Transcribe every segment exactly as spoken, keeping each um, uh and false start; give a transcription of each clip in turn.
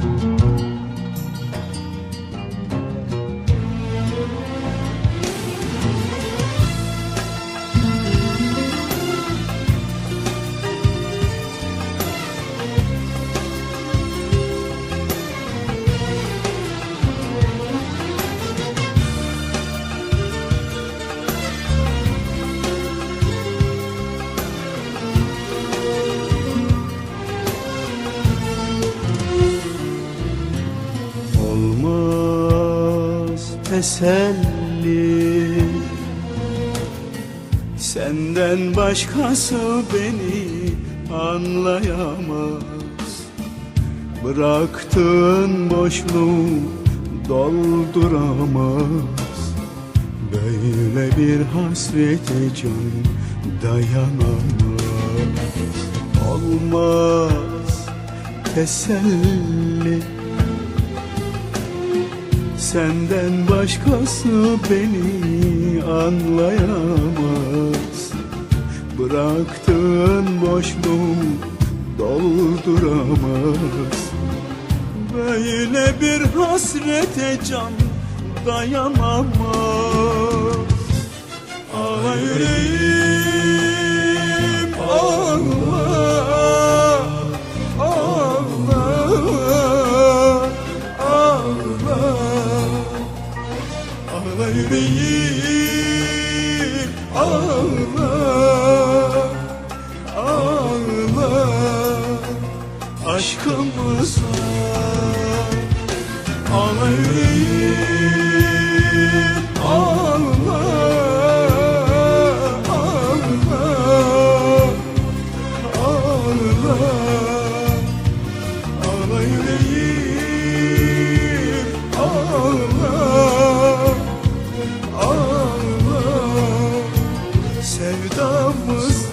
Teselli, senden başkası beni anlayamaz. Bıraktığın boşluğu dolduramaz. Böyle bir hasrete can dayanamaz. Olmaz teselli, senden başkası beni anlayamaz. Bıraktığın boşluğu dolduramaz. Böyle bir hasrete can dayanamaz. Ağla yüreğim, ağla, ağla, ağla. Ağla yüreğim, ağla, ağla. Aşkımıza ağla yüreğim, ağla, ağla, ağla. Ağla yüreğim, ağla, ağla. Sevdamız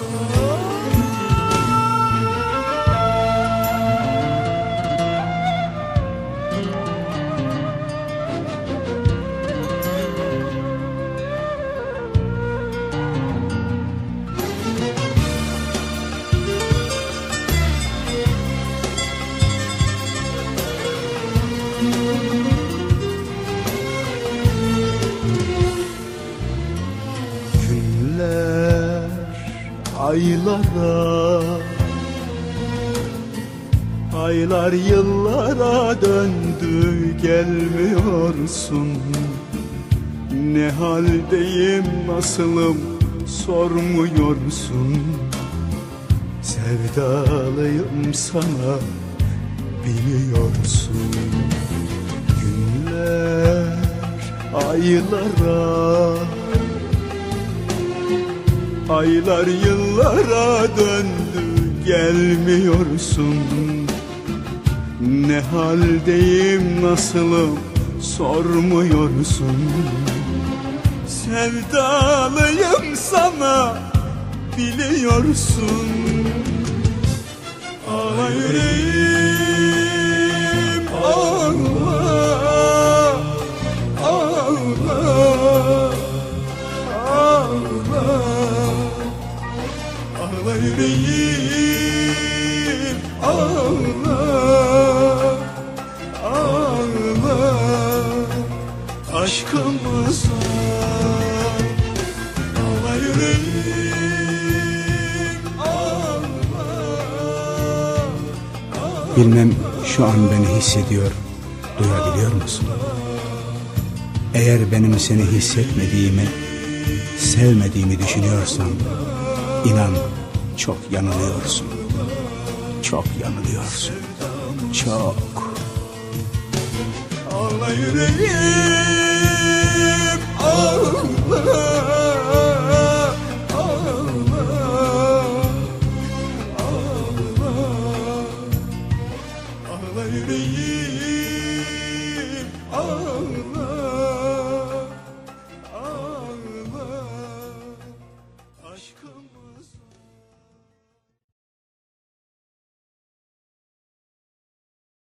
aylara, aylar yıllara döndü, gelmiyorsun. Ne haldeyim, nasılım sormuyorsun. Sevdalıyım sana, biliyorsun. Günler aylara, aylar yıllara döndü, gelmiyorsun. Ne haldeyim, nasılım sormuyorsun. Sevdalıyım sana, biliyorsun. Ağla yüreğim, ağla, ağla, ağla. Ağla yüreğim, ağla, ağla. Aşkımıza ağla yüreğim, ağla, ağla. Bilmem şu an beni hissediyor, duyabiliyor musun? Eğer benim seni hissetmediğimi, sevmediğimi düşünüyorsan, İnan çok yanılıyorsun. Çok yanılıyorsun. Çok. Ağla yüreğim, ağla, ağla, ağla. Ağla yüreğim, ağla.